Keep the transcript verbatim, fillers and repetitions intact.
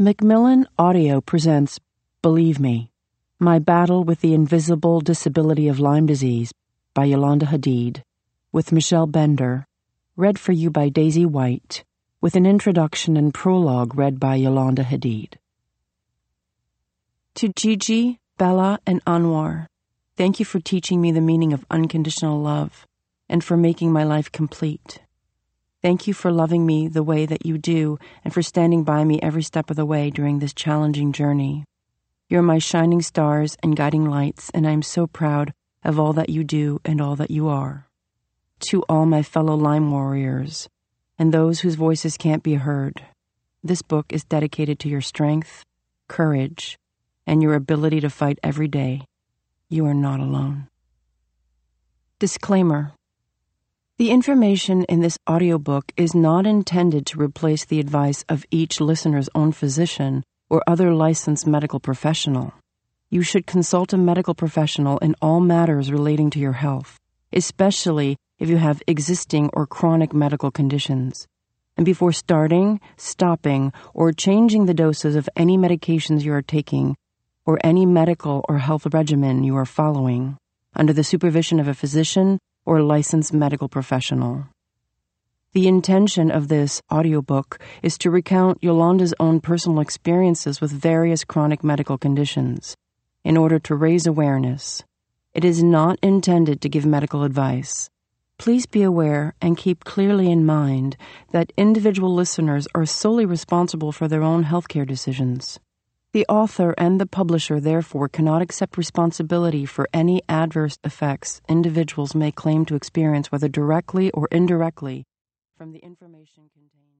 Macmillan Audio presents Believe Me, My Battle with the Invisible Disability of Lyme Disease by Yolanda Hadid, with Michelle Bender, read for you by Daisy White, with an introduction and prologue read by Yolanda Hadid. To Gigi, Bella, and Anwar, thank you for teaching me the meaning of unconditional love and for making my life complete. Thank you for loving me the way that you do and for standing by me every step of the way during this challenging journey. You're my shining stars and guiding lights, and I am so proud of all that you do and all that you are. To all my fellow Lyme warriors and those whose voices can't be heard, this book is dedicated to your strength, courage, and your ability to fight every day. You are not alone. Disclaimer. The information in this audiobook is not intended to replace the advice of each listener's own physician or other licensed medical professional. You should consult a medical professional in all matters relating to your health, especially if you have existing or chronic medical conditions. And before starting, stopping, or changing the doses of any medications you are taking or any medical or health regimen you are following, under the supervision of a physician or licensed medical professional. The intention of this audiobook is to recount Yolanda's own personal experiences with various chronic medical conditions in order to raise awareness. It is not intended to give medical advice. Please be aware and keep clearly in mind that individual listeners are solely responsible for their own healthcare decisions. The author and the publisher, therefore, cannot accept responsibility for any adverse effects individuals may claim to experience, whether directly or indirectly, from the information contained.